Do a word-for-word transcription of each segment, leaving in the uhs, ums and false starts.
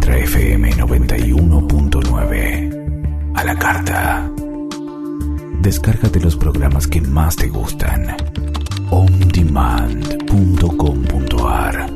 Ultra F M noventa y uno punto nueve. A la carta. Descárgate los programas que más te gustan. on demand punto com punto a r.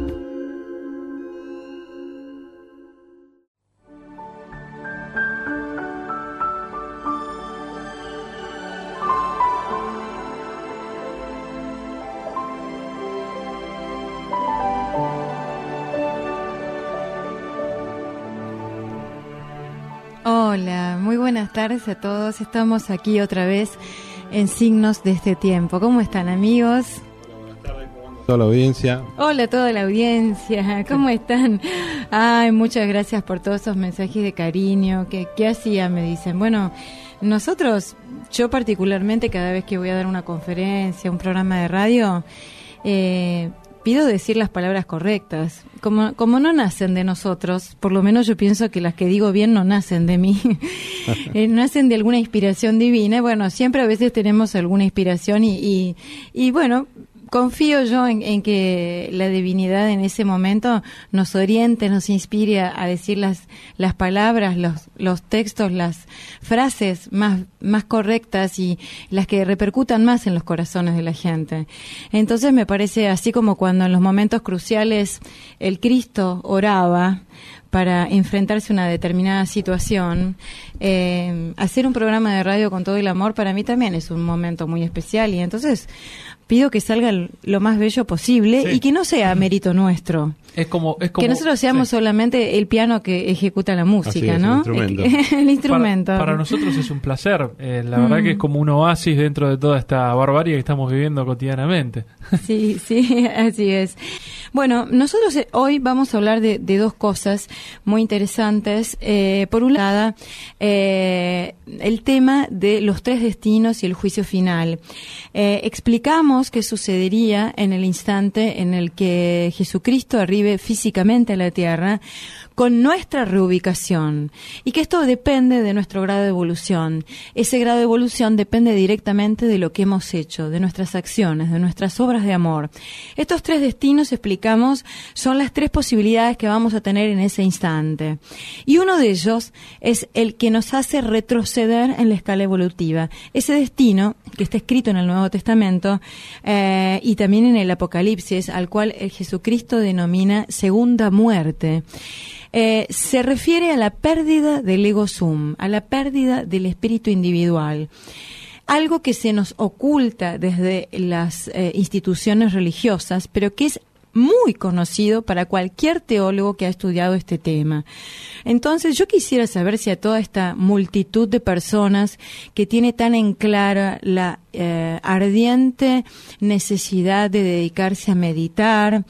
Hola, muy buenas tardes a todos. Estamos aquí otra vez en Signos de este Tiempo. ¿Cómo están, amigos? Hola, buenas tardes. ¿Cómo anda toda la audiencia? Hola a toda la audiencia. ¿Cómo están? Ay, muchas gracias por todos esos mensajes de cariño. ¿Qué, qué hacía? Me dicen. Bueno, nosotros, yo particularmente, cada vez que voy a dar una conferencia, un programa de radio, eh, pido decir las palabras correctas. Como, como no nacen de nosotros, por lo menos yo pienso que las que digo bien no nacen de mí, eh, nacen de alguna inspiración divina. Bueno, siempre a veces tenemos alguna inspiración y, y, y bueno, confío yo en, en que la divinidad en ese momento nos oriente, nos inspire a, a decir las, las palabras, los, los textos, las frases más, más correctas y las que repercutan más en los corazones de la gente. Entonces me parece así como cuando en los momentos cruciales el Cristo oraba para enfrentarse a una determinada situación, eh, hacer un programa de radio con todo el amor para mí también es un momento muy especial y entonces pido que salga lo más bello posible, sí, y que no sea mérito nuestro. Es como, es como que nosotros seamos sí. solamente el piano que ejecuta la música, es, ¿no? El instrumento. el instrumento. Para, para nosotros es un placer. Eh, la mm. verdad que es como un oasis dentro de toda esta barbarie que estamos viviendo cotidianamente. Sí, sí, así es. Bueno, nosotros hoy vamos a hablar de, de dos cosas muy interesantes. Eh, por un lado, eh, el tema de los tres destinos y el juicio final. Eh, explicamos qué sucedería en el instante en el que Jesucristo arribe físicamente a la tierra con nuestra reubicación y que esto depende de nuestro grado de evolución. Ese grado de evolución depende directamente de lo que hemos hecho, de nuestras acciones, de nuestras obras de amor. Estos tres destinos, explicamos, son las tres posibilidades que vamos a tener en ese instante. Y uno de ellos es el que nos hace retroceder en la escala evolutiva. Ese destino, que está escrito en el Nuevo Testamento eh, y también en el Apocalipsis, al cual el Jesucristo denomina segunda muerte. Eh, se refiere a la pérdida del ego sum, a la pérdida del espíritu individual. Algo que se nos oculta desde las eh, instituciones religiosas, pero que es muy conocido para cualquier teólogo que ha estudiado este tema. Entonces, yo quisiera saber si a toda esta multitud de personas que tiene tan en clara la eh, ardiente necesidad de dedicarse a meditar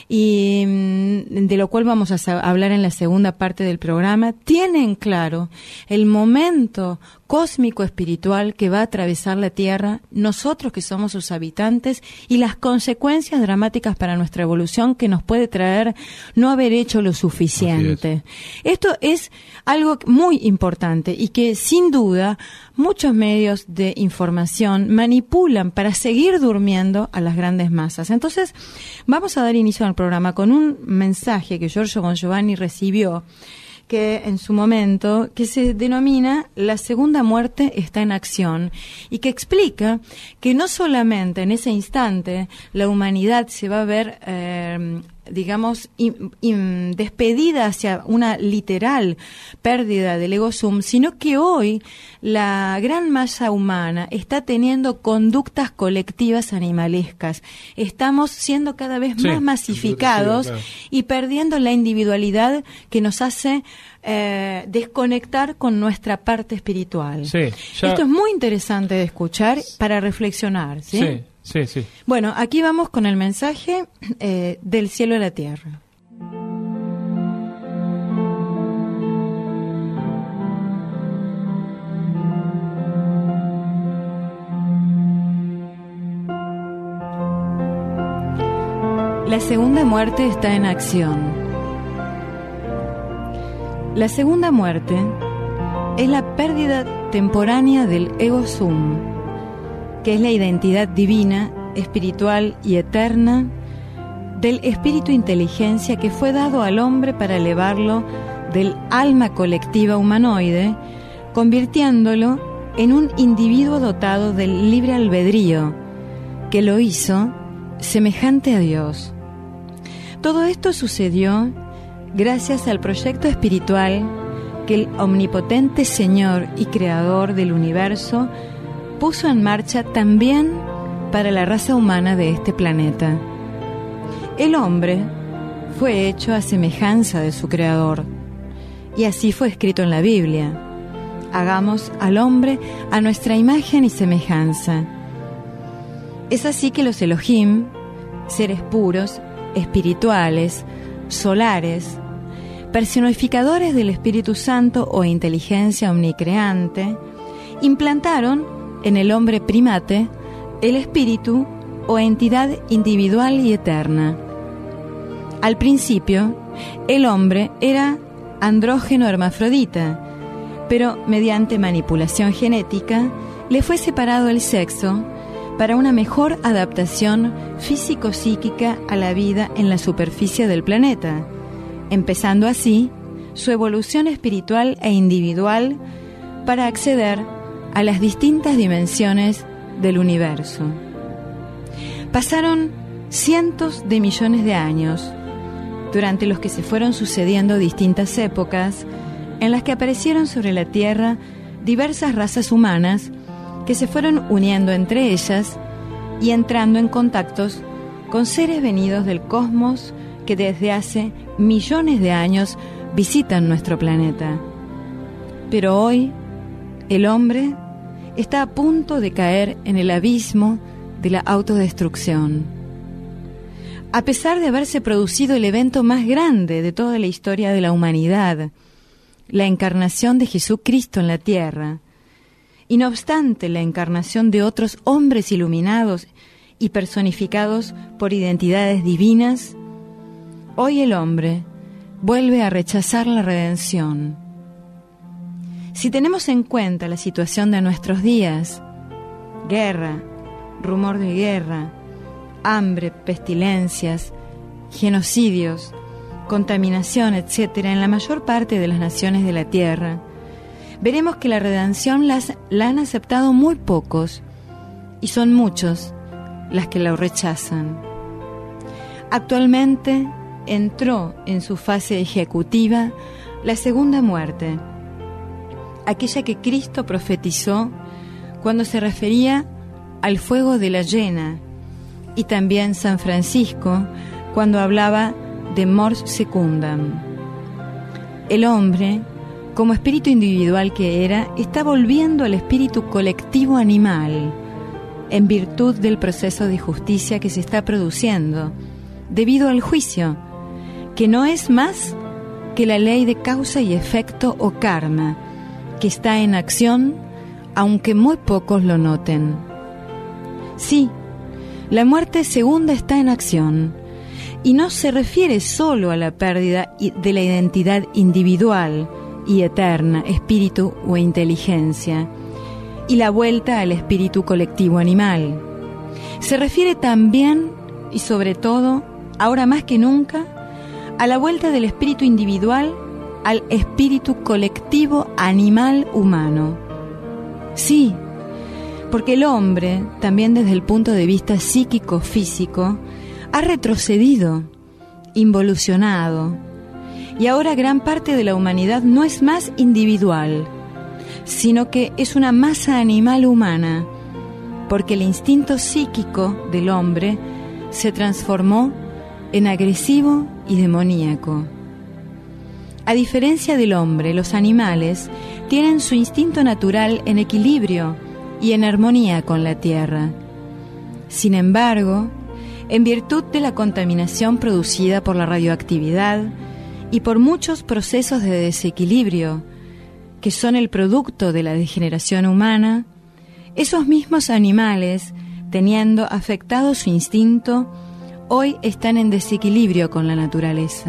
y mm, de lo cual vamos a sa- hablar en la segunda parte del programa, tienen claro el momento cósmico espiritual que va a atravesar la Tierra, nosotros que somos sus habitantes, y las consecuencias dramáticas para nuestra evolución que nos puede traer no haber hecho lo suficiente. Esto es algo muy importante y que sin duda muchos medios de información manipulan para seguir durmiendo a las grandes masas. Entonces, vamos a dar inicio al programa con un mensaje que Giorgio Bongiovanni recibió que en su momento, que se denomina La segunda muerte está en acción, y que explica que no solamente en ese instante la humanidad se va a ver eh, digamos, in, in, despedida hacia una literal pérdida del ego sum, sino que hoy la gran masa humana está teniendo conductas colectivas animalescas. Estamos siendo cada vez sí, más masificados, claro, y perdiendo la individualidad que nos hace eh, desconectar con nuestra parte espiritual. Sí, ya... Esto es muy interesante de escuchar para reflexionar, ¿sí? Sí. Sí, sí. Bueno, aquí vamos con el mensaje eh, del cielo a la tierra. La segunda muerte está en acción. La segunda muerte es la pérdida temporánea del ego sum, que es la identidad divina, espiritual y eterna del espíritu inteligencia que fue dado al hombre para elevarlo del alma colectiva humanoide, convirtiéndolo en un individuo dotado del libre albedrío, que lo hizo semejante a Dios. Todo esto sucedió gracias al proyecto espiritual que el omnipotente Señor y Creador del universo puso en marcha también para la raza humana de este planeta. El hombre fue hecho a semejanza de su Creador, y así fue escrito en la Biblia: hagamos al hombre a nuestra imagen y semejanza. Es así que los Elohim, seres puros, espirituales, solares, personificadores del Espíritu Santo o inteligencia omnicreante, implantaron en el hombre primate el espíritu o entidad individual y eterna. Al principio, el hombre era andrógeno hermafrodita, pero mediante manipulación genética le fue separado el sexo para una mejor adaptación físico-psíquica a la vida en la superficie del planeta, empezando así su evolución espiritual e individual para acceder a las distintas dimensiones del universo. Pasaron cientos de millones de años, durante los que se fueron sucediendo distintas épocas en las que aparecieron sobre la Tierra diversas razas humanas que se fueron uniendo entre ellas y entrando en contactos con seres venidos del cosmos que desde hace millones de años visitan nuestro planeta. Pero hoy, el hombre está a punto de caer en el abismo de la autodestrucción. A pesar de haberse producido el evento más grande de toda la historia de la humanidad, la encarnación de Jesucristo en la tierra, y no obstante la encarnación de otros hombres iluminados y personificados por identidades divinas, hoy el hombre vuelve a rechazar la redención. Si tenemos en cuenta la situación de nuestros días, guerra, rumor de guerra, hambre, pestilencias, genocidios, contaminación, etcétera, en la mayor parte de las naciones de la tierra, veremos que la redención las, la han aceptado muy pocos, y son muchos las que la rechazan. Actualmente entró en su fase ejecutiva la segunda muerte, aquella que Cristo profetizó cuando se refería al fuego de la llena, y también San Francisco cuando hablaba de mors secundam. El hombre, como espíritu individual que era, está volviendo al espíritu colectivo animal, en virtud del proceso de justicia que se está produciendo, debido al juicio, que no es más que la ley de causa y efecto o karma, que está en acción, aunque muy pocos lo noten. Sí, la muerte segunda está en acción, y no se refiere solo a la pérdida de la identidad individual y eterna, espíritu o inteligencia, y la vuelta al espíritu colectivo animal. Se refiere también, y sobre todo, ahora más que nunca, a la vuelta del espíritu individual al espíritu colectivo animal humano. Sí, porque el hombre, también desde el punto de vista psíquico-físico, ha retrocedido, involucionado, y ahora gran parte de la humanidad no es más individual, sino que es una masa animal humana, porque el instinto psíquico del hombre se transformó en agresivo y demoníaco. A diferencia del hombre, los animales tienen su instinto natural en equilibrio y en armonía con la tierra. Sin embargo, en virtud de la contaminación producida por la radioactividad y por muchos procesos de desequilibrio que son el producto de la degeneración humana, esos mismos animales, teniendo afectado su instinto, hoy están en desequilibrio con la naturaleza.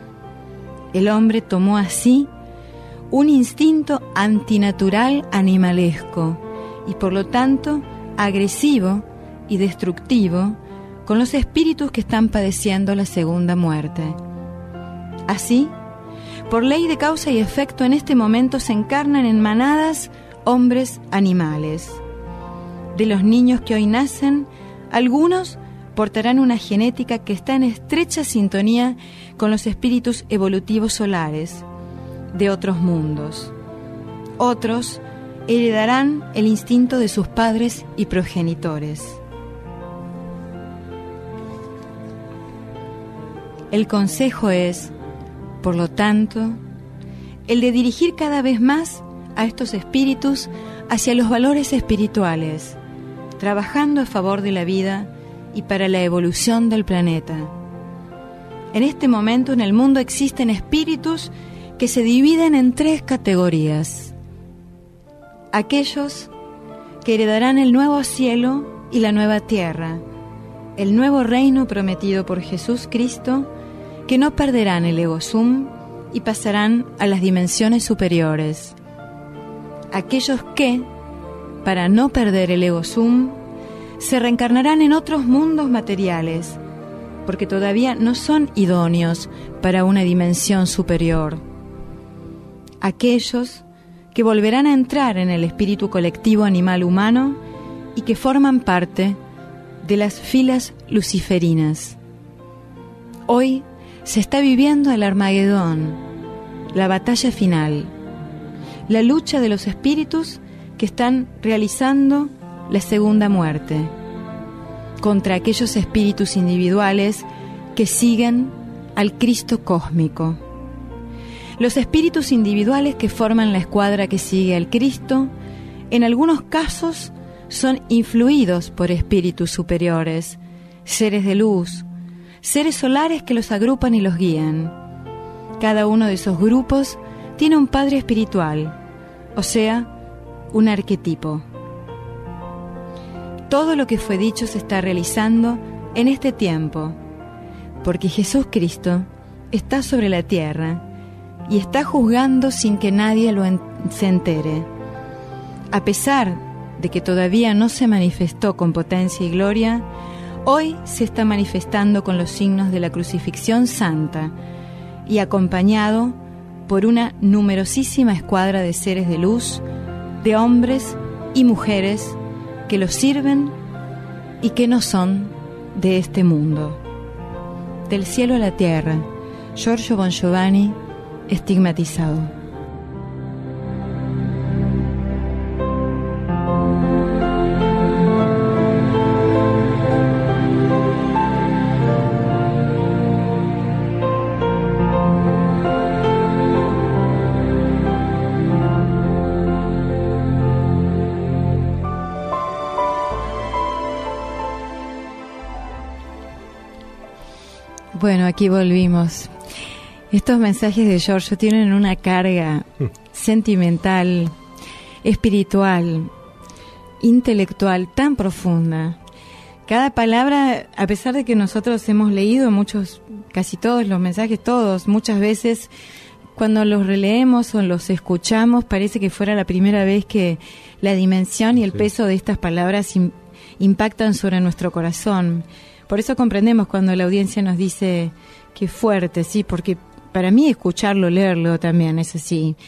El hombre tomó así un instinto antinatural animalesco y por lo tanto agresivo y destructivo con los espíritus que están padeciendo la segunda muerte. Así, Por ley de causa y efecto, en este momento se encarnan en manadas hombres animales. De los niños que hoy nacen, algunos portarán una genética que está en estrecha sintonía con los espíritus evolutivos solares de otros mundos. Otros heredarán el instinto de sus padres y progenitores. El consejo es, por lo tanto, el de dirigir cada vez más a estos espíritus hacia los valores espirituales, trabajando a favor de la vida y para la evolución del planeta. En este momento en el mundo existen espíritus que se dividen en tres categorías. Aquellos que heredarán el nuevo cielo y la nueva tierra, el nuevo reino prometido por Jesús Cristo, que no perderán el ego sum y pasarán a las dimensiones superiores. Aquellos que, para no perder el ego sum, se reencarnarán en otros mundos materiales, porque todavía no son idóneos para una dimensión superior. Aquellos que volverán a entrar en el espíritu colectivo animal humano y que forman parte de las filas luciferinas. Hoy se está viviendo el Armagedón, la batalla final, la lucha de los espíritus que están realizando la segunda muerte contra aquellos espíritus individuales que siguen al Cristo cósmico. Los espíritus individuales que forman la escuadra que sigue al Cristo, en algunos casos, son influidos por espíritus superiores, seres de luz, seres solares que los agrupan y los guían. Cada uno de esos grupos tiene un padre espiritual, o sea, un arquetipo. Todo lo que fue dicho se está realizando en este tiempo, porque Jesús Cristo está sobre la tierra y está juzgando sin que nadie lo en- se entere. A pesar de que todavía no se manifestó con potencia y gloria, hoy se está manifestando con los signos de la crucifixión santa y acompañado por una numerosísima escuadra de seres de luz, de hombres y mujeres que lo sirven y que no son de este mundo. Del cielo a la tierra, Giorgio Bongiovanni, estigmatizado. Bueno, aquí volvimos. Estos mensajes de Giorgio tienen una carga sentimental, espiritual, intelectual tan profunda. Cada palabra, a pesar de que nosotros hemos leído muchos, casi todos los mensajes, todos, muchas veces, cuando los releemos o los escuchamos, parece que fuera la primera vez que la dimensión y el sí. peso de estas palabras im- impactan sobre nuestro corazón. Por eso comprendemos cuando la audiencia nos dice que fuerte, sí, porque para mí escucharlo, leerlo también es así.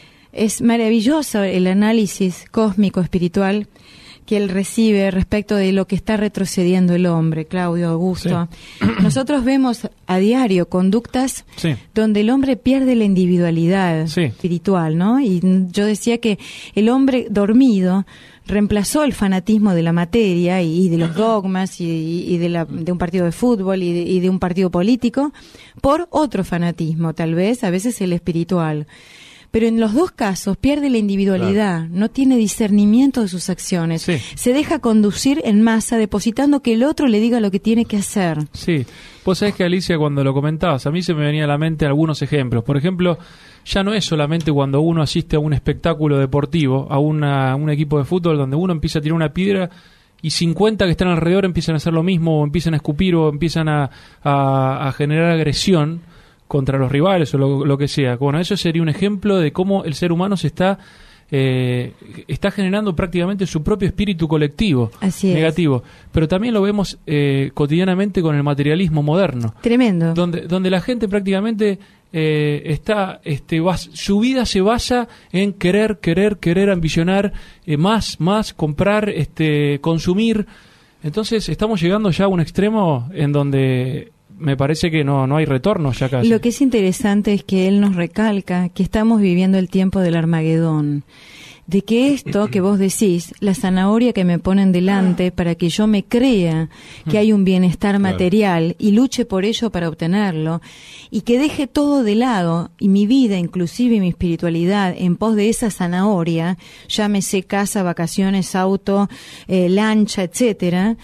Es maravilloso el análisis cósmico espiritual que él recibe respecto de lo que está retrocediendo el hombre, Claudio, Augusto. Sí. Nosotros vemos a diario conductas sí. donde el hombre pierde la individualidad sí. espiritual, ¿no? Y yo decía que el hombre dormido reemplazó el fanatismo de la materia y, y de los dogmas y, y de, la, de un partido de fútbol y de, y de un partido político por otro fanatismo, tal vez, a veces el espiritual. Pero en los dos casos pierde la individualidad, claro. no tiene discernimiento de sus acciones, sí. se deja conducir en masa, depositando que el otro le diga lo que tiene que hacer. Sí, vos sabés que, Alicia, cuando lo comentabas, a mí se me venía a la mente algunos ejemplos. Por ejemplo, ya no es solamente cuando uno asiste a un espectáculo deportivo, a una, un equipo de fútbol donde uno empieza a tirar una piedra y cincuenta que están alrededor empiezan a hacer lo mismo, o empiezan a escupir, o empiezan a, a, a generar agresión contra los rivales o lo, lo que sea. Bueno, eso sería un ejemplo de cómo el ser humano se está eh, está generando prácticamente su propio espíritu colectivo Así negativo. Es. Pero también lo vemos eh, cotidianamente con el materialismo moderno. Tremendo. Donde, donde la gente prácticamente eh, está, este, bas- su vida se basa en querer, querer, querer, ambicionar, eh, más, más, comprar, este, consumir. Entonces estamos llegando ya a un extremo en donde me parece que no, no hay retorno ya casi. Lo que es interesante es que él nos recalca que estamos viviendo el tiempo del Armagedón. De que esto que vos decís, la zanahoria que me ponen delante para que yo me crea que hay un bienestar material y luche por ello para obtenerlo, y que deje todo de lado, y mi vida, inclusive mi espiritualidad, en pos de esa zanahoria, llámese casa, vacaciones, auto, eh, lancha, etcétera,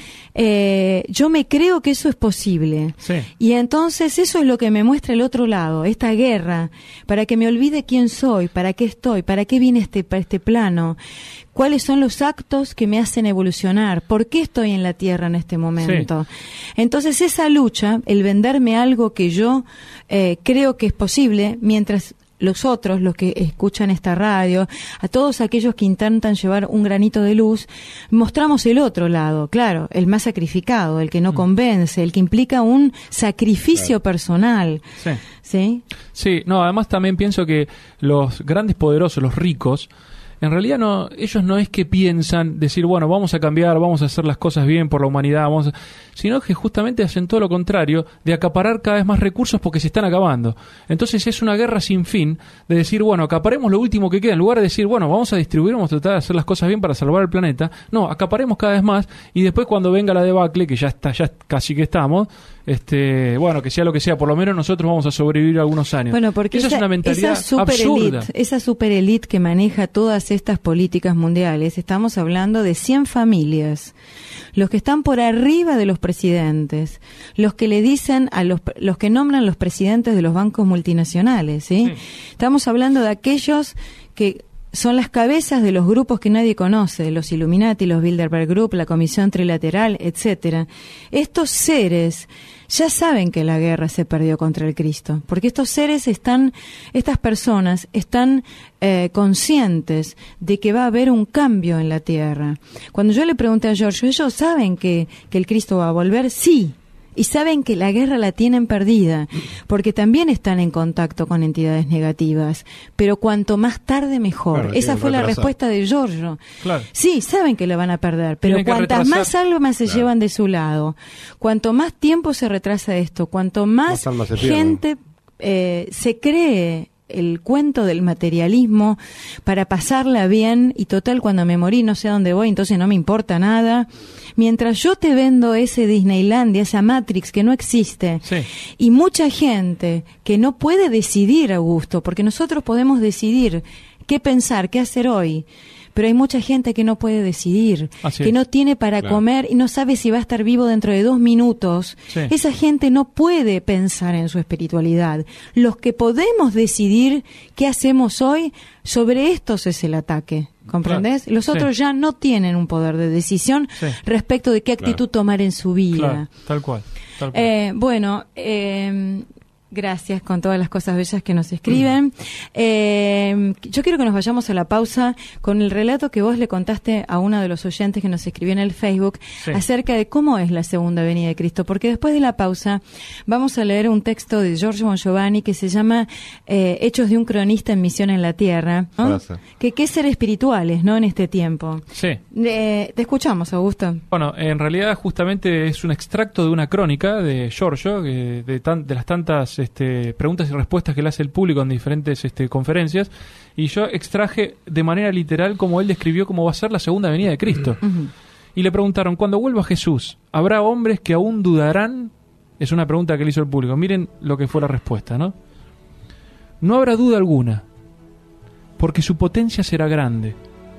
eh, yo me creo que eso es posible. Sí. Y entonces eso es lo que me muestra el otro lado, esta guerra, para que me olvide quién soy, para qué estoy, para qué vine este, para este plano, cuáles son los actos que me hacen evolucionar, por qué estoy en la tierra en este momento. Sí. Entonces esa lucha, el venderme algo que yo eh, creo que es posible, mientras los otros, los que escuchan esta radio, a todos aquellos que intentan llevar un granito de luz, mostramos el otro lado, claro, el más sacrificado, el que no mm. convence, el que implica un sacrificio claro. personal. Sí. ¿Sí? Sí, no, además también pienso que los grandes poderosos, los ricos, en realidad no, ellos no es que piensan decir, bueno, vamos a cambiar, vamos a hacer las cosas bien por la humanidad, vamos a... sino que justamente hacen todo lo contrario, de acaparar cada vez más recursos porque se están acabando. Entonces es una guerra sin fin de decir, bueno, acaparemos lo último que queda, en lugar de decir, bueno, vamos a distribuir, vamos a tratar de hacer las cosas bien para salvar el planeta. No, acaparemos cada vez más y después cuando venga la debacle, que ya está, ya casi que estamos, este, bueno, que sea lo que sea, por lo menos nosotros vamos a sobrevivir algunos años. Bueno, porque esa, esa es una mentalidad esa super absurda. Elite, esa super elite que maneja todas estas políticas mundiales, estamos hablando de cien familias, los que están por arriba de los presidentes, los que le dicen a los los que nombran los presidentes de los bancos multinacionales, ¿sí? Sí. Estamos hablando de aquellos que son las cabezas de los grupos que nadie conoce, los Illuminati, los Bilderberg Group, la Comisión Trilateral, etcétera. Estos seres ya saben que la guerra se perdió contra el Cristo, porque estos seres están, estas personas están eh, conscientes de que va a haber un cambio en la tierra. Cuando yo le pregunté a Giorgio, ¿ellos saben que, que el Cristo va a volver? Sí. Y saben que la guerra la tienen perdida, porque también están en contacto con entidades negativas. Pero cuanto más tarde, mejor. Claro, esa fue la retrasar. respuesta de Giorgio. Claro. Sí, saben que la van a perder, pero Tienen que cuantas retrasar. más almas se Claro. llevan de su lado, cuanto más tiempo se retrasa esto, cuanto más, Más almas se pierden. gente eh, se cree el cuento del materialismo para pasarla bien y total cuando me morí no sé a dónde voy, entonces no me importa nada. Mientras yo te vendo ese Disneylandia, esa Matrix que no existe, Sí. y mucha gente que no puede decidir a gusto, porque nosotros podemos decidir qué pensar, qué hacer hoy, pero hay mucha gente que no puede decidir, Así que es. no tiene para Claro. comer y no sabe si va a estar vivo dentro de dos minutos. Sí. Esa gente no puede pensar en su espiritualidad. Los que podemos decidir qué hacemos hoy, sobre estos es el ataque. ¿Comprendés? Claro. Los otros Sí. ya no tienen un poder de decisión Sí. respecto de qué actitud Claro. tomar en su vida. Claro, tal cual. Tal cual. Eh, bueno, eh, gracias con todas las cosas bellas que nos escriben. Eh, yo quiero que nos vayamos a la pausa con el relato que vos le contaste a uno de los oyentes que nos escribió en el Facebook Sí. acerca de cómo es la segunda venida de Cristo. Porque después de la pausa vamos a leer un texto de Giorgio Bongiovanni que se llama eh, Hechos de un cronista en misión en la tierra, ¿no? Frase. Que qué ser espirituales, ¿no? En este tiempo. Sí. Eh, te escuchamos, Augusto. Bueno, en realidad justamente es un extracto de una crónica de Giorgio, que de, tan- de las tantas este, preguntas y respuestas que le hace el público en diferentes este, conferencias, y yo extraje de manera literal como él describió cómo va a ser la segunda venida de Cristo. Ujú. Y le preguntaron, cuando vuelva Jesús, ¿habrá hombres que aún dudarán? Es una pregunta que le hizo el público. Miren lo que fue la respuesta, ¿no? No habrá duda alguna, porque su potencia será grande.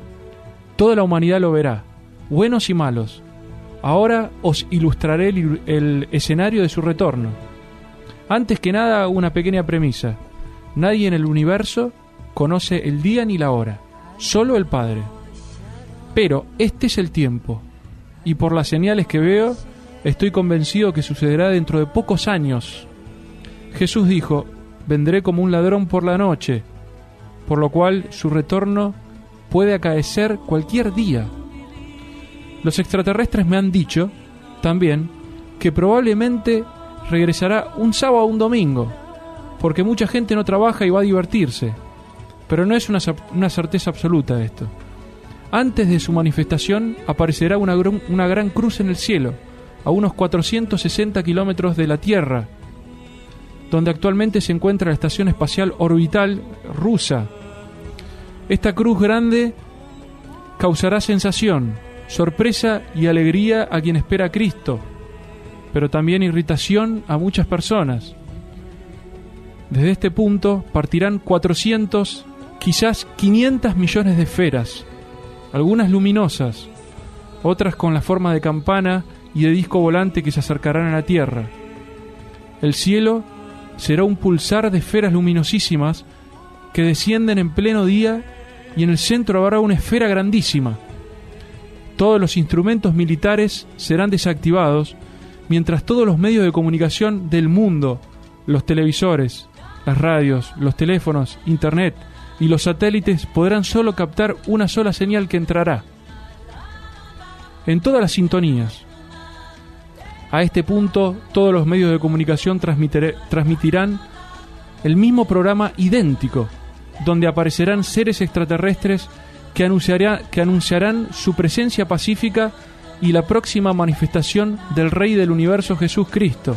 Toda la humanidad lo verá, buenos y malos. Ahora os ilustraré el, el escenario de su retorno. Antes que nada, una pequeña premisa. Nadie en el universo conoce el día ni la hora, solo el Padre. Pero este es el tiempo, y por las señales que veo, estoy convencido que sucederá dentro de pocos años. Jesús dijo, vendré como un ladrón por la noche, por lo cual su retorno puede acaecer cualquier día. Los extraterrestres me han dicho, también, que probablemente regresará un sábado o un domingo, porque mucha gente no trabaja y va a divertirse. Pero no es una, una certeza absoluta esto. Antes de su manifestación aparecerá una, una gran cruz en el cielo, a unos cuatrocientos sesenta kilómetros de la Tierra, donde actualmente se encuentra la Estación Espacial Orbital rusa. Esta cruz grande causará sensación, sorpresa y alegría a quien espera a Cristo, pero también irritación a muchas personas. Desde este punto partirán cuatrocientos, quizás quinientos millones de esferas, algunas luminosas, otras con la forma de campana y de disco volante que se acercarán a la Tierra. El cielo será un pulsar de esferas luminosísimas que descienden en pleno día, y en el centro habrá una esfera grandísima. Todos los instrumentos militares serán desactivados, mientras todos los medios de comunicación del mundo, los televisores, las radios, los teléfonos, internet y los satélites podrán solo captar una sola señal que entrará en todas las sintonías. A este punto, todos los medios de comunicación transmitirán el mismo programa idéntico, donde aparecerán seres extraterrestres que anunciará, que anunciarán su presencia pacífica y la próxima manifestación del Rey del Universo, Jesús Cristo.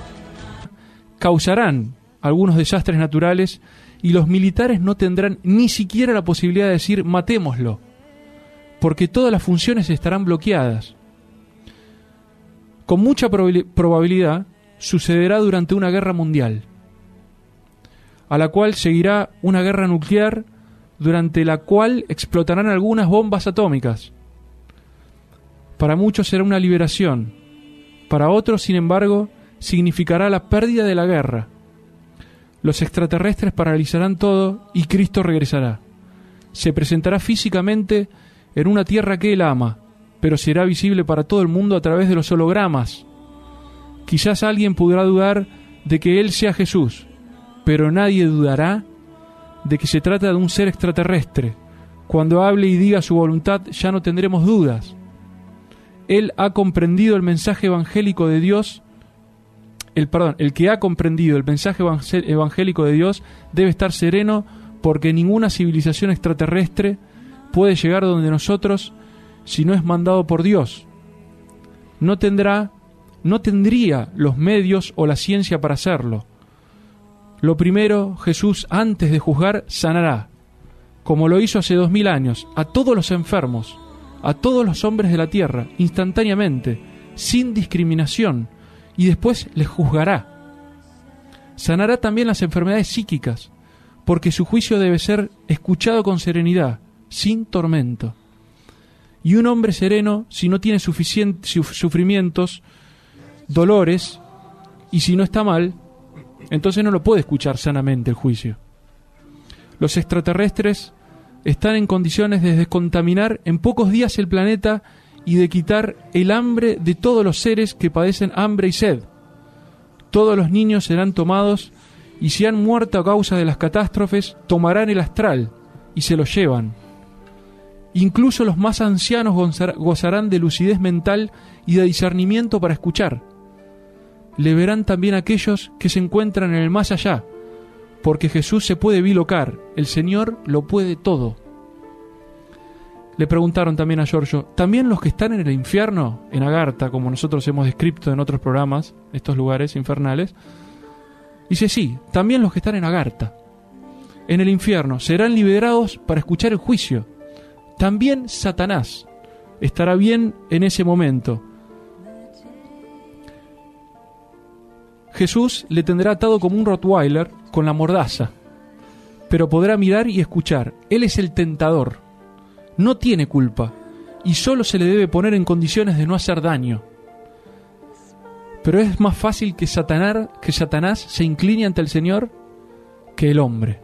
Causarán algunos desastres naturales y los militares no tendrán ni siquiera la posibilidad de decir matémoslo, porque todas las funciones estarán bloqueadas. Con mucha prob- probabilidad sucederá durante una guerra mundial, a la cual seguirá una guerra nuclear, durante la cual explotarán algunas bombas atómicas. Para muchos será una liberación, para otros, sin embargo, significará la pérdida de la guerra. Los extraterrestres paralizarán todo y Cristo regresará. Se presentará físicamente en una tierra que Él ama, pero será visible para todo el mundo a través de los hologramas. Quizás alguien podrá dudar de que Él sea Jesús, pero nadie dudará de que se trata de un ser extraterrestre. Cuando hable y diga su voluntad, ya no tendremos dudas. Él ha comprendido el mensaje evangélico de Dios. El, perdón, el que ha comprendido el mensaje evangélico de Dios debe estar sereno, porque ninguna civilización extraterrestre puede llegar donde nosotros si no es mandado por Dios. No tendrá, no tendría los medios o la ciencia para hacerlo. Lo primero, Jesús, antes de juzgar, sanará, como lo hizo hace dos mil años, a todos los enfermos, a todos los hombres de la tierra, instantáneamente, sin discriminación, y después les juzgará. Sanará también las enfermedades psíquicas, porque su juicio debe ser escuchado con serenidad, sin tormento. Y un hombre sereno, si no tiene suficientes sufrimientos, dolores, y si no está mal, entonces no lo puede escuchar sanamente el juicio. Los extraterrestres están en condiciones de descontaminar en pocos días el planeta y de quitar el hambre de todos los seres que padecen hambre y sed. Todos los niños serán tomados, y si han muerto a causa de las catástrofes, tomarán el astral y se lo llevan. Incluso los más ancianos gozarán de lucidez mental y de discernimiento para escuchar. Le verán también aquellos que se encuentran en el más allá, porque Jesús se puede bilocar, el Señor lo puede todo. Le preguntaron también a Giorgio, ¿también los que están en el infierno, en Agartha, como nosotros hemos descrito en otros programas, estos lugares infernales? Dice, sí, también los que están en Agartha, en el infierno, serán liberados para escuchar el juicio. También Satanás estará bien en ese momento. Jesús le tendrá atado como un Rottweiler con la mordaza, pero podrá mirar y escuchar. Él es el tentador, no tiene culpa, y solo se le debe poner en condiciones de no hacer daño. Pero es más fácil que Satanás, que Satanás se incline ante el Señor que el hombre.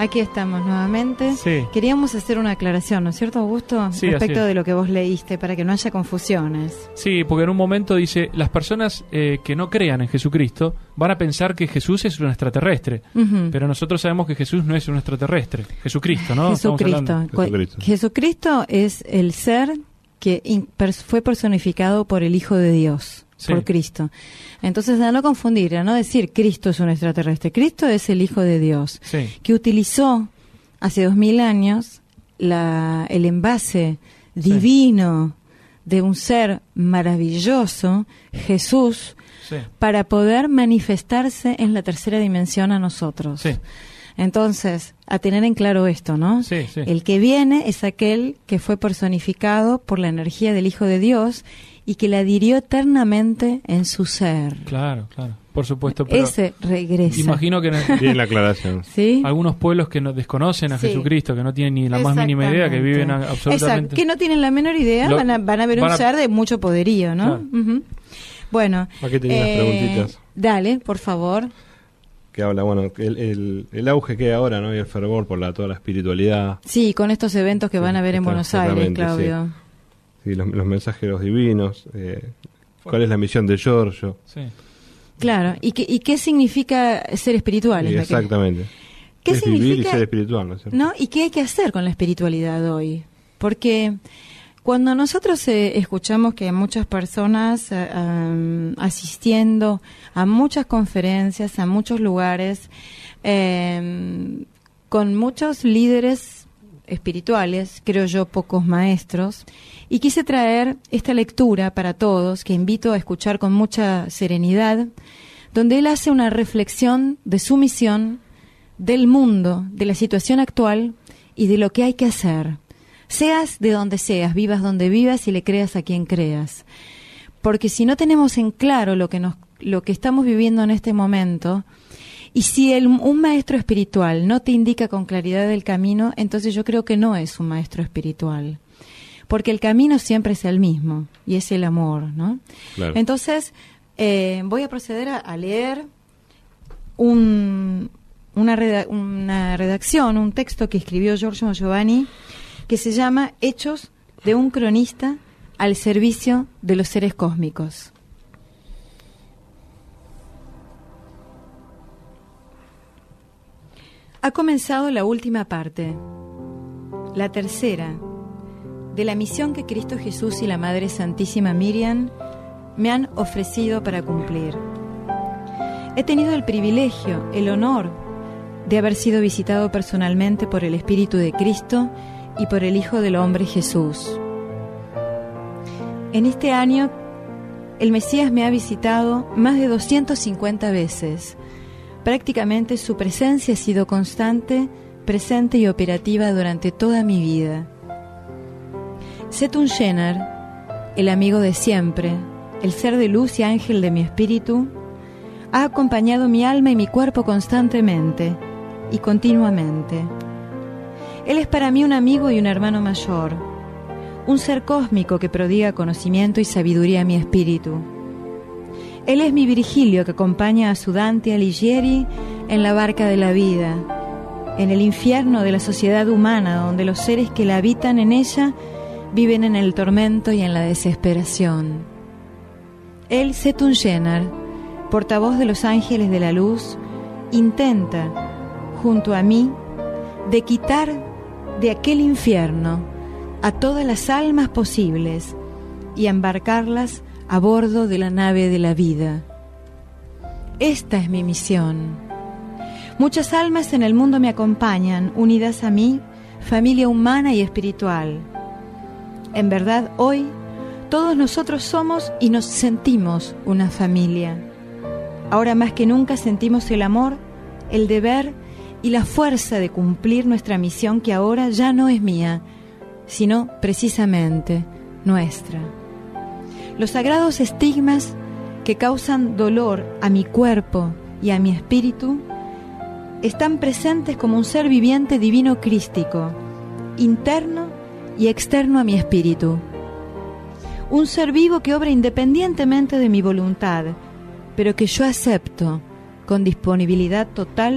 Aquí estamos nuevamente. Sí. Queríamos hacer una aclaración, ¿no es cierto, Augusto? Sí, respecto así es. de lo que vos leíste, para que no haya confusiones. Sí, porque en un momento dice, las personas eh, que no crean en Jesucristo van a pensar que Jesús es un extraterrestre, Uh-huh. pero nosotros sabemos que Jesús no es un extraterrestre, Jesucristo, ¿no? Estamos Jesucristo. hablando- Cu- Jesucristo. Jesucristo es el ser que in- pers- fue personificado por el Hijo de Dios, Sí. por Cristo. Entonces, a no confundir, a no decir Cristo es un extraterrestre. Cristo es el Hijo de Dios, Sí, que utilizó hace dos mil años la, el envase divino de un ser maravilloso, Jesús, sí, para poder manifestarse en la tercera dimensión a nosotros. sí, Entonces, a tener en claro esto, ¿no? sí, sí. El que viene es aquel que fue personificado por la energía del Hijo de Dios y que la adhirió eternamente en su ser. Claro, claro, por supuesto. Pero Ese regresa. imagino que en Bien la aclaración. ¿Sí? algunos pueblos que no desconocen a Sí. Jesucristo, que no tienen ni la más mínima idea, que viven a- Exactamente. absolutamente... Exacto, que no tienen la menor idea, Lo- van, a, van a ver van un a- ser de mucho poderío, ¿no? Claro. Ujú. Bueno. Aquí tenía unas preguntitas. Dale, por favor. Que habla, bueno, que el, el, el auge que hay ahora, ¿no? Y el fervor por la, toda la espiritualidad. Sí, con estos eventos que Sí, van a ver en está- Buenos Aires, exactamente, Claudio. Sí, los, los mensajeros divinos. Eh, ¿Cuál es la misión de Giorgio? Sí. Claro, ¿y qué, y qué significa ser espiritual? Sí, Es la que- exactamente. ¿Qué es vivir y significa? ser espiritual, ¿no es cierto? ¿No? ¿Y qué hay que hacer con la espiritualidad hoy? Porque cuando nosotros eh, escuchamos que hay muchas personas eh, um, asistiendo a muchas conferencias, a muchos lugares, eh, con muchos líderes espirituales, creo yo, pocos maestros, y quise traer esta lectura para todos, que invito a escuchar con mucha serenidad, donde él hace una reflexión de su misión, del mundo, de la situación actual y de lo que hay que hacer. Seas de donde seas, vivas donde vivas y le creas a quien creas. Porque si no tenemos en claro lo que nos, lo que estamos viviendo en este momento, y si el, un maestro espiritual no te indica con claridad el camino, entonces yo creo que no es un maestro espiritual. Porque el camino siempre es el mismo, y es el amor, ¿no? Claro. Entonces, eh, voy a proceder a, a leer un, una, reda- una redacción, un texto que escribió Giorgio Giovanni, que se llama Hechos de un cronista al servicio de los seres cósmicos. Ha comenzado la última parte, la tercera, de la misión que Cristo Jesús y la Madre Santísima Miriam me han ofrecido para cumplir. He tenido el privilegio, el honor, de haber sido visitado personalmente por el Espíritu de Cristo y por el Hijo del Hombre Jesús. En este año, el Mesías me ha visitado más de doscientas cincuenta veces. Prácticamente su presencia ha sido constante, presente y operativa durante toda mi vida. Setun Shenar, el amigo de siempre, el ser de luz y ángel de mi espíritu, ha acompañado mi alma y mi cuerpo constantemente y continuamente. Él es para mí un amigo y un hermano mayor, un ser cósmico que prodiga conocimiento y sabiduría a mi espíritu. Él es mi Virgilio que acompaña a su Dante Alighieri en la barca de la vida, en el infierno de la sociedad humana, donde los seres que la habitan en ella viven en el tormento y en la desesperación. Él, Setun Shenar, portavoz de los ángeles de la luz, intenta, junto a mí, de quitar de aquel infierno a todas las almas posibles y embarcarlas a bordo de la nave de la vida. Esta es mi misión. Muchas almas en el mundo me acompañan, unidas a mí, familia humana y espiritual. En verdad, hoy, todos nosotros somos y nos sentimos una familia. Ahora más que nunca sentimos el amor, el deber y la fuerza de cumplir nuestra misión, que ahora ya no es mía, sino precisamente nuestra. Los sagrados estigmas que causan dolor a mi cuerpo y a mi espíritu están presentes como un ser viviente divino crístico, interno y externo a mi espíritu. Un ser vivo que obra independientemente de mi voluntad, pero que yo acepto con disponibilidad total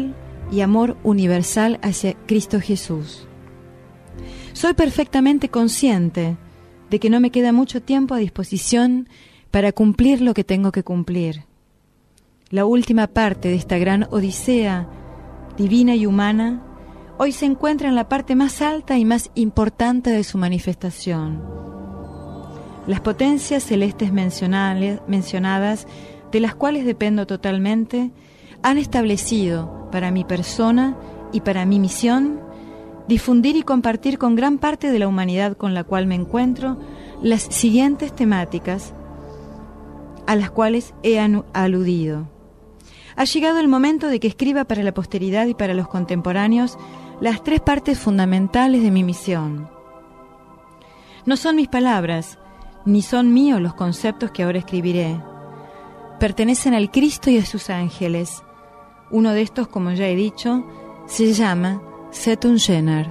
y amor universal hacia Cristo Jesús. Soy perfectamente consciente de que no me queda mucho tiempo a disposición para cumplir lo que tengo que cumplir. La última parte de esta gran odisea divina y humana hoy se encuentra en la parte más alta y más importante de su manifestación. Las potencias celestes mencionadas, de las cuales dependo totalmente, han establecido para mi persona y para mi misión difundir y compartir con gran parte de la humanidad con la cual me encuentro las siguientes temáticas a las cuales he aludido. Ha llegado el momento de que escriba para la posteridad y para los contemporáneos las tres partes fundamentales de mi misión. No son mis palabras, ni son míos los conceptos que ahora escribiré. Pertenecen al Cristo y a sus ángeles. Uno de estos, como ya he dicho, se llama Setun Jenar.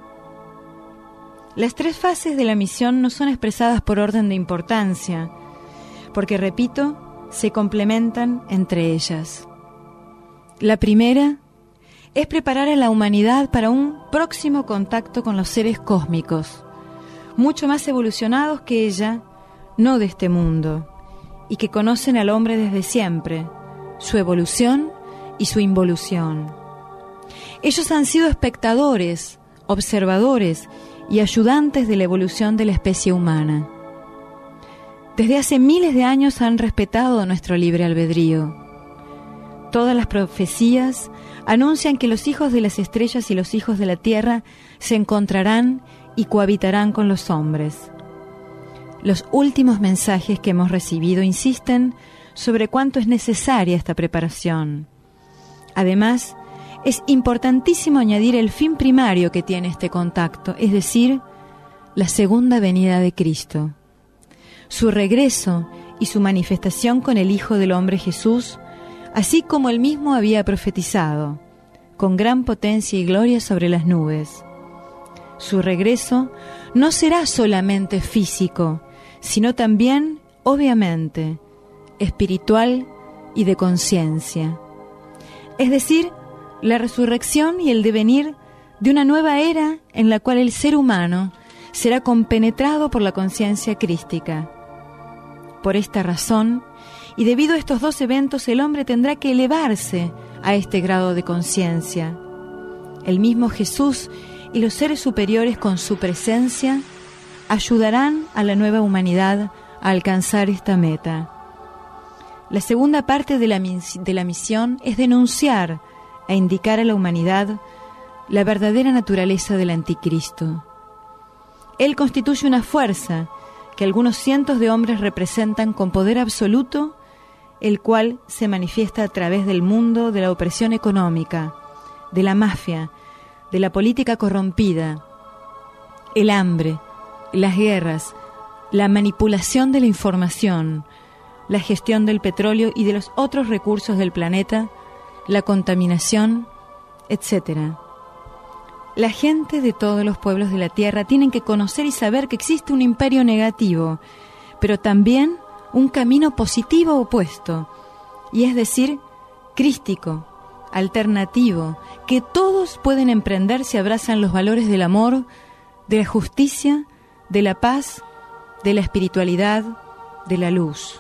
Las tres fases de la misión no son expresadas por orden de importancia, porque, repito, se complementan entre ellas. La primera es preparar a la humanidad para un próximo contacto con los seres cósmicos, mucho más evolucionados que ella, no de este mundo, y que conocen al hombre desde siempre, su evolución y su involución. Ellos han sido espectadores, observadores y ayudantes de la evolución de la especie humana. Desde hace miles de años han respetado nuestro libre albedrío. Todas las profecías anuncian que los hijos de las estrellas y los hijos de la tierra se encontrarán y cohabitarán con los hombres. Los últimos mensajes que hemos recibido insisten sobre cuánto es necesaria esta preparación. Además, es importantísimo añadir el fin primario que tiene este contacto, es decir, la segunda venida de Cristo. Su regreso y su manifestación con el Hijo del Hombre Jesús, así como él mismo había profetizado, con gran potencia y gloria sobre las nubes. Su regreso no será solamente físico, sino también, obviamente, espiritual y de conciencia. Es decir, la resurrección y el devenir de una nueva era en la cual el ser humano será compenetrado por la conciencia crística. Por esta razón, y debido a estos dos eventos, el hombre tendrá que elevarse a este grado de conciencia. El mismo Jesús y los seres superiores con su presencia ayudarán a la nueva humanidad a alcanzar esta meta. La segunda parte de la, de la misión es denunciar e indicar a la humanidad la verdadera naturaleza del anticristo. Él constituye una fuerza que algunos cientos de hombres representan con poder absoluto, el cual se manifiesta a través del mundo de la opresión económica, de la mafia, de la política corrompida, el hambre, las guerras, la manipulación de la información, la gestión del petróleo y de los otros recursos del planeta, la contaminación, etcétera. La gente de todos los pueblos de la tierra tienen que conocer y saber que existe un imperio negativo, pero también un camino positivo opuesto, y es decir, crístico, alternativo, que todos pueden emprender si abrazan los valores del amor, de la justicia, de la paz, de la espiritualidad, de la luz.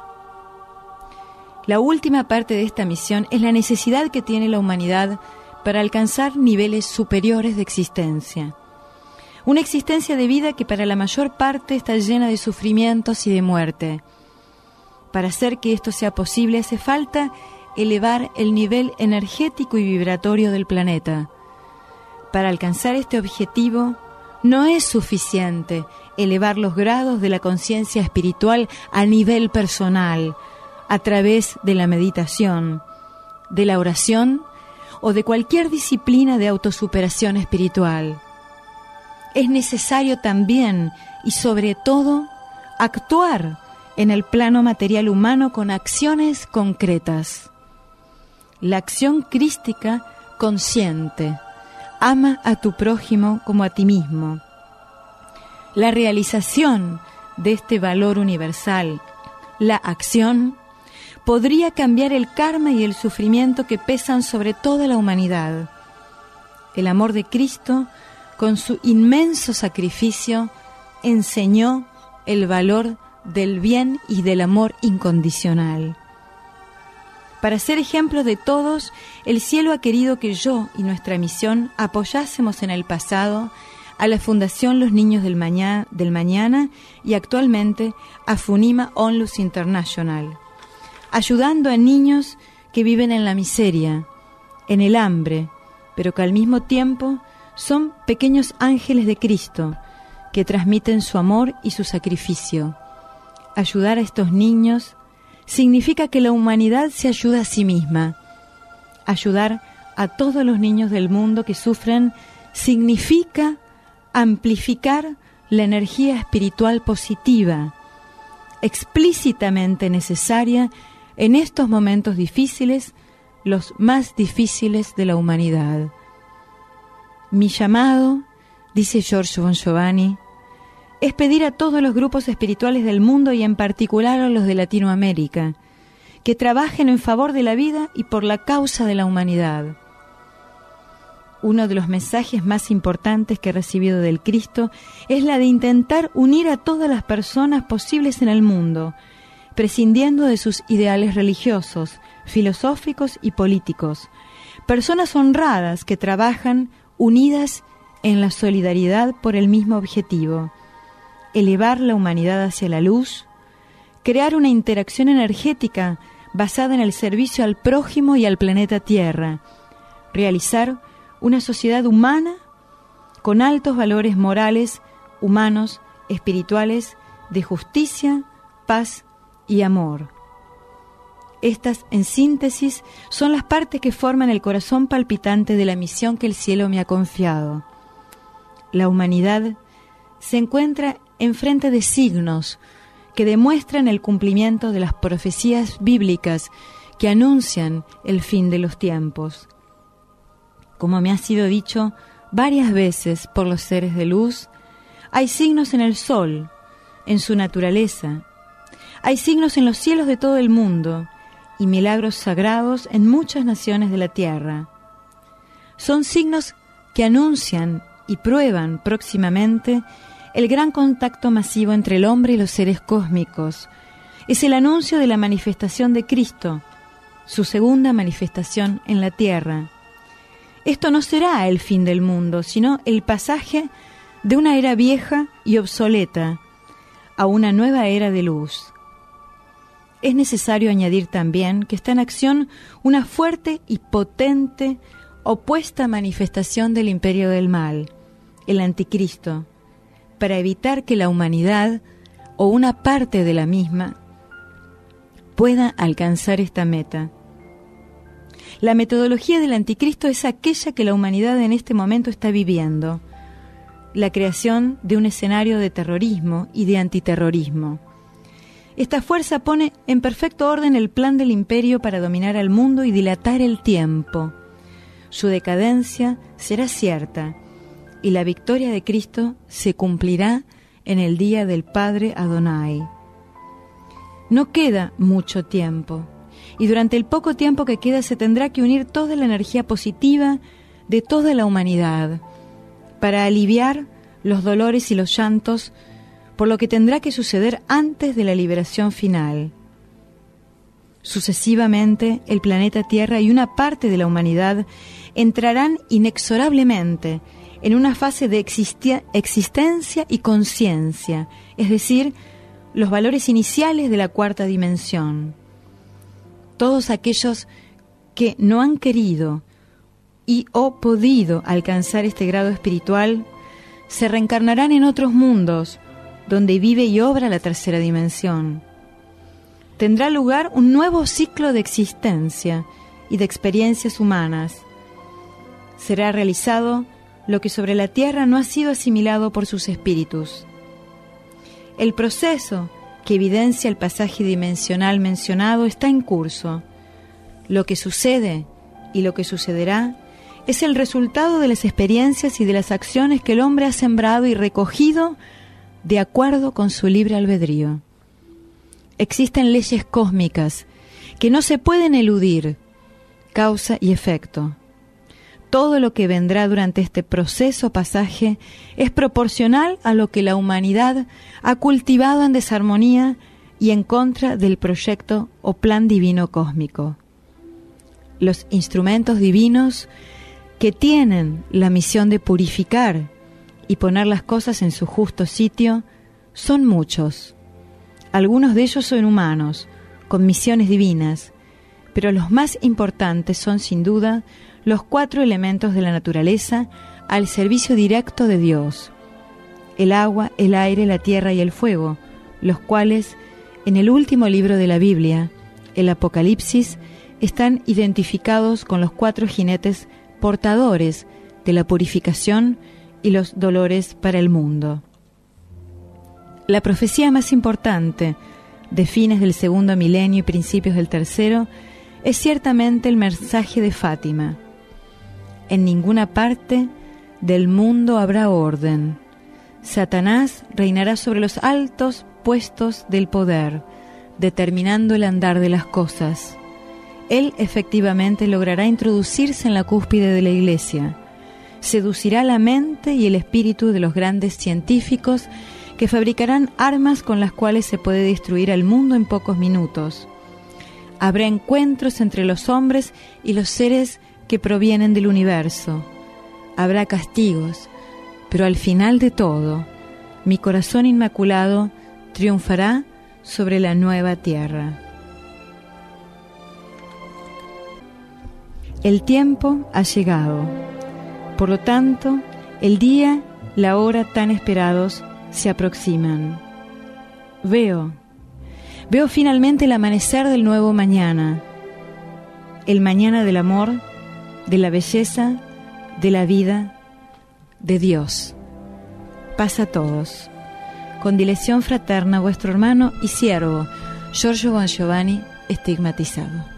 La última parte de esta misión es la necesidad que tiene la humanidad para alcanzar niveles superiores de existencia. Una existencia de vida que para la mayor parte está llena de sufrimientos y de muerte. Para hacer que esto sea posible hace falta elevar el nivel energético y vibratorio del planeta. Para alcanzar este objetivo no es suficiente elevar los grados de la conciencia espiritual a nivel personal, a través de la meditación, de la oración o de cualquier disciplina de autosuperación espiritual. Es necesario también y sobre todo actuar en el plano material humano con acciones concretas. La acción crística consciente, ama a tu prójimo como a ti mismo. La realización de este valor universal, la acción, podría cambiar el karma y el sufrimiento que pesan sobre toda la humanidad. el amor de Cristo, con su inmenso sacrificio, enseñó el valor del bien y del amor incondicional. Para ser ejemplo de todos, el cielo ha querido que yo y nuestra misión apoyásemos en el pasado a la Fundación Los Niños del Mañana, del Mañana y actualmente a Funima Onlus International, ayudando a niños que viven en la miseria, en el hambre, pero que al mismo tiempo son pequeños ángeles de Cristo que transmiten su amor y su sacrificio. Ayudar a estos niños significa que la humanidad se ayuda a sí misma. Ayudar a todos los niños del mundo que sufren significa amplificar la energía espiritual positiva, explícitamente necesaria en estos momentos difíciles, los más difíciles de la humanidad. Mi llamado, dice Giorgio Bon Giovanni, es pedir a todos los grupos espirituales del mundo y en particular a los de Latinoamérica que trabajen en favor de la vida y por la causa de la humanidad. Uno de los mensajes más importantes que he recibido del Cristo es la de intentar unir a todas las personas posibles en el mundo, prescindiendo de sus ideales religiosos, filosóficos y políticos. Personas honradas que trabajan unidas en la solidaridad por el mismo objetivo: elevar la humanidad hacia la luz, crear una interacción energética basada en el servicio al prójimo y al planeta Tierra, realizar una sociedad humana con altos valores morales, humanos, espirituales, de justicia, paz y amor. Estas, en síntesis, son las partes que forman el corazón palpitante de la misión que el cielo me ha confiado. La humanidad se encuentra enfrente de signos que demuestran el cumplimiento de las profecías bíblicas que anuncian el fin de los tiempos. Como me ha sido dicho varias veces por los seres de luz, hay signos en el sol, en su naturaleza. Hay signos en los cielos de todo el mundo y milagros sagrados en muchas naciones de la tierra. Son signos que anuncian y prueban próximamente el gran contacto masivo entre el hombre y los seres cósmicos. Es el anuncio de la manifestación de Cristo, su segunda manifestación en la tierra. Esto no será el fin del mundo, sino el pasaje de una era vieja y obsoleta a una nueva era de luz. Es necesario añadir también que está en acción una fuerte y potente opuesta manifestación del imperio del mal, el anticristo, para evitar que la humanidad o una parte de la misma pueda alcanzar esta meta. La metodología del anticristo es aquella que la humanidad en este momento está viviendo: la creación de un escenario de terrorismo y de antiterrorismo. Esta fuerza pone en perfecto orden el plan del imperio para dominar al mundo y dilatar el tiempo. Su decadencia será cierta y la victoria de Cristo se cumplirá en el día del Padre Adonai. No queda mucho tiempo, y durante el poco tiempo que queda se tendrá que unir toda la energía positiva de toda la humanidad para aliviar los dolores y los llantos por lo que tendrá que suceder antes de la liberación final. Sucesivamente, el planeta Tierra y una parte de la humanidad entrarán inexorablemente en una fase de existi- existencia y conciencia, es decir, los valores iniciales de la cuarta dimensión. Todos aquellos que no han querido y o podido alcanzar este grado espiritual se reencarnarán en otros mundos donde vive y obra la tercera dimensión. Tendrá lugar un nuevo ciclo de existencia y de experiencias humanas. Será realizado lo que sobre la tierra no ha sido asimilado por sus espíritus. El proceso que evidencia el pasaje dimensional mencionado está en curso. Lo que sucede y lo que sucederá es el resultado de las experiencias y de las acciones que el hombre ha sembrado y recogido de acuerdo con su libre albedrío. Existen leyes cósmicas que no se pueden eludir, causa y efecto. todo lo que vendrá durante este proceso pasaje es proporcional a lo que la humanidad ha cultivado en desarmonía y en contra del proyecto o plan divino cósmico. Los instrumentos divinos que tienen la misión de purificar y poner las cosas en su justo sitio son muchos. Algunos de ellos son humanos, con misiones divinas, pero los más importantes son sin duda los cuatro elementos de la naturaleza al servicio directo de Dios: el agua, el aire, la tierra y el fuego, los cuales, en el último libro de la Biblia, el Apocalipsis, están identificados con los cuatro jinetes portadores de la purificación y los dolores para el mundo. La profecía más importante de fines del segundo milenio y principios del tercero es ciertamente el mensaje de Fátima. En ninguna parte del mundo habrá orden. Satanás reinará sobre los altos puestos del poder, determinando el andar de las cosas. Él efectivamente logrará introducirse en la cúspide de la Iglesia. Seducirá la mente y el espíritu de los grandes científicos que fabricarán armas con las cuales se puede destruir al mundo en pocos minutos. Habrá encuentros entre los hombres y los seres que provienen del universo. Habrá castigos, pero al final de todo, mi corazón inmaculado triunfará sobre la nueva tierra. El tiempo ha llegado. Por lo tanto, el día, la hora tan esperados se aproximan. Veo, veo finalmente el amanecer del nuevo mañana, el mañana del amor, de la belleza, de la vida, de Dios. Paz a todos. Con dilección fraterna, vuestro hermano y siervo, Giorgio Bongiovanni, estigmatizado.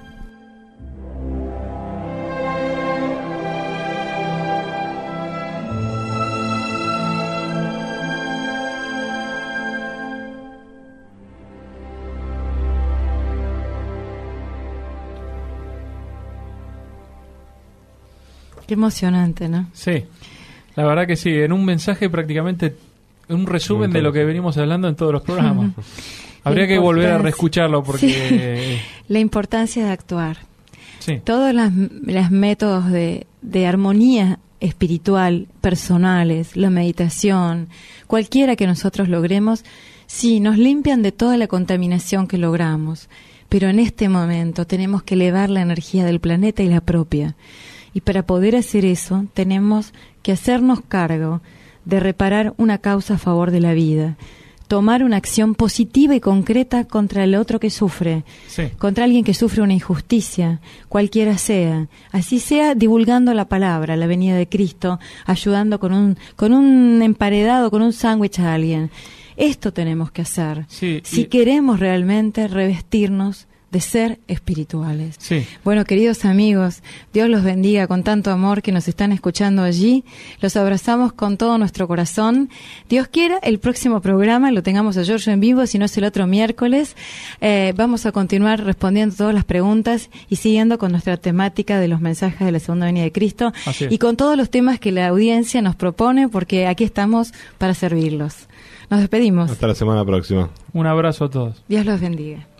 Qué emocionante, ¿no? Sí, la verdad que sí, en un mensaje prácticamente, un resumen de lo que venimos hablando en todos los programas. Habría que volver a reescucharlo porque... Sí. La importancia de actuar. Sí. Todos los métodos de, de armonía espiritual, personales, la meditación, cualquiera que nosotros logremos, sí, nos limpian de toda la contaminación que logramos. Pero en este momento tenemos que elevar la energía del planeta y la propia. Y para poder hacer eso, tenemos que hacernos cargo de reparar una causa a favor de la vida, tomar una acción positiva y concreta contra el otro que sufre, sí. contra alguien que sufre una injusticia, cualquiera sea, así sea divulgando la palabra, la venida de Cristo, ayudando con un, con un emparedado, con un sándwich a alguien. Esto tenemos que hacer, sí, si y... queremos realmente revestirnos de ser espirituales. Sí. Bueno, queridos amigos, Dios los bendiga con tanto amor que nos están escuchando allí. Los abrazamos con todo nuestro corazón. Dios quiera, el próximo programa lo tengamos a Giorgio en vivo, si no es el otro miércoles. Eh, vamos a continuar respondiendo todas las preguntas y siguiendo con nuestra temática de los mensajes de la segunda venida de Cristo y con todos los temas que la audiencia nos propone, porque aquí estamos para servirlos. Nos despedimos. Hasta la semana próxima. Un abrazo a todos. Dios los bendiga.